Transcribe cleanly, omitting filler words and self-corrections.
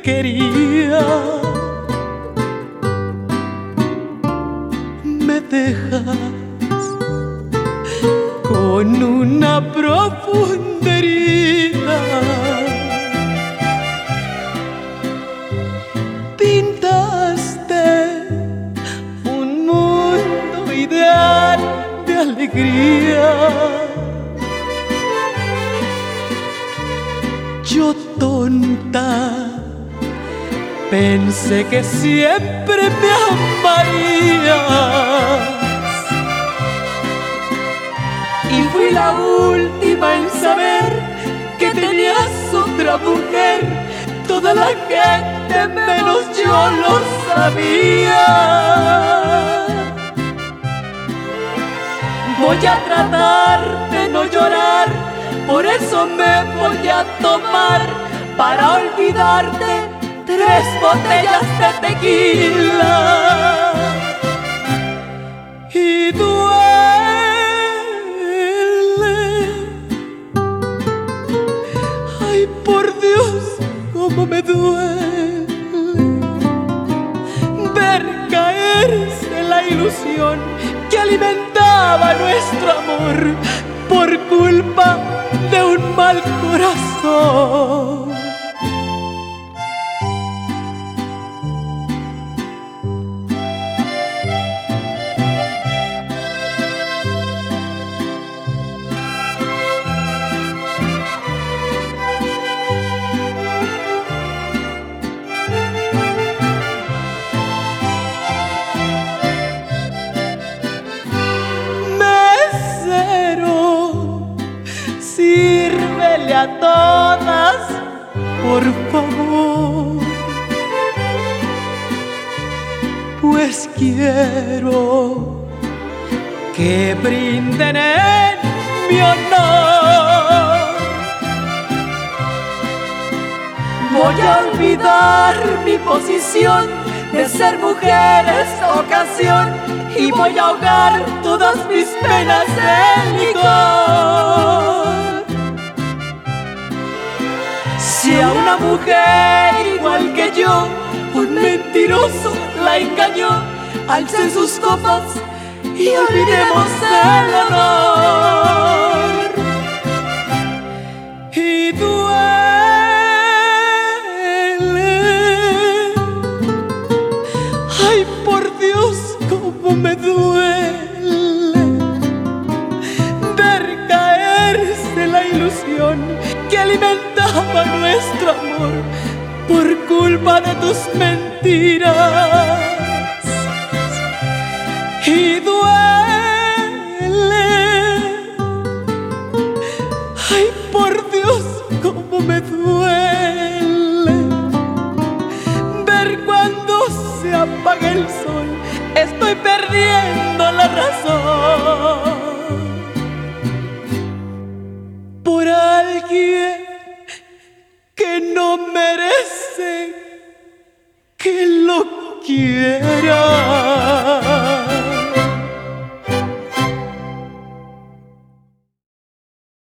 quería. Me dejas con una profunda herida. Pintaste un mundo ideal de alegría. Yo tonta pensé que siempre me amarías y fui la última en saber que tenías otra mujer. Toda la gente menos yo lo sabía. Voy a tratar de no llorar, por eso me voy a tomar para olvidarte 3 botellas de tequila. Y duele, ay por Dios, cómo me duele ver caerse la ilusión que alimentaba nuestro amor por culpa de un mal corazón. Sírvele a todas, por favor, pues quiero que brinden en mi honor. Voy a olvidar mi posición de ser mujer esta ocasión y voy a ahogar todas mis penas en licor. Si a una mujer igual que yo un mentiroso la engañó, alcen sus copas y olvidemos el honor. Y duele, ay por Dios, cómo me duele ver caerse la ilusión que alimentaba nuestro amor por culpa de tus mentiras. Y duele, ay por Dios, cómo me duele ver cuando se apaga el sol, estoy perdiendo la razón por alguien que no merece que lo quiera.